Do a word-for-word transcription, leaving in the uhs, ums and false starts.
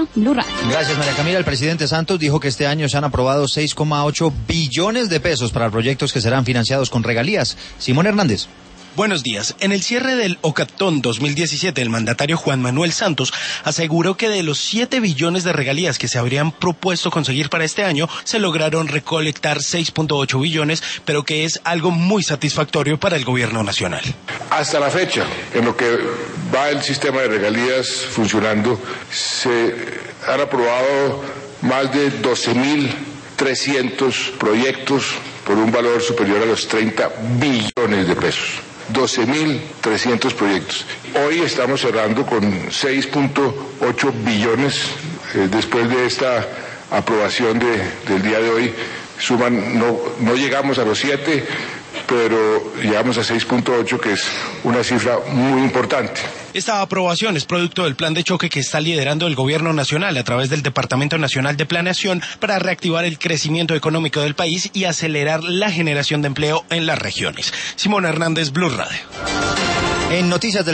Camila, Blue Radio. Gracias, María Camila. El presidente Santos dijo que este año se han aprobado seis coma ocho billones de pesos para proyectos que serán financiados con regalías. Simón Hernández. Buenos días. En el cierre del Ocatón dos mil diecisiete, el mandatario Juan Manuel Santos aseguró que de los siete billones de regalías que se habrían propuesto conseguir para este año, se lograron recolectar seis punto ocho billones, pero que es algo muy satisfactorio para el gobierno nacional. Hasta la fecha, en lo que va el sistema de regalías funcionando, se han aprobado más de doce mil trescientos proyectos por un valor superior a los treinta billones de pesos. doce mil trescientos proyectos. Hoy estamos cerrando con seis punto ocho billones. Eh, después de esta aprobación de, del día de hoy, suman, no, no llegamos a los siete, pero llegamos a seis punto ocho, que es una cifra muy importante. Esta aprobación es producto del plan de choque que está liderando el gobierno nacional a través del Departamento Nacional de Planeación para reactivar el crecimiento económico del país y acelerar la generación de empleo en las regiones. Simón Hernández, Blue Radio. En Noticias del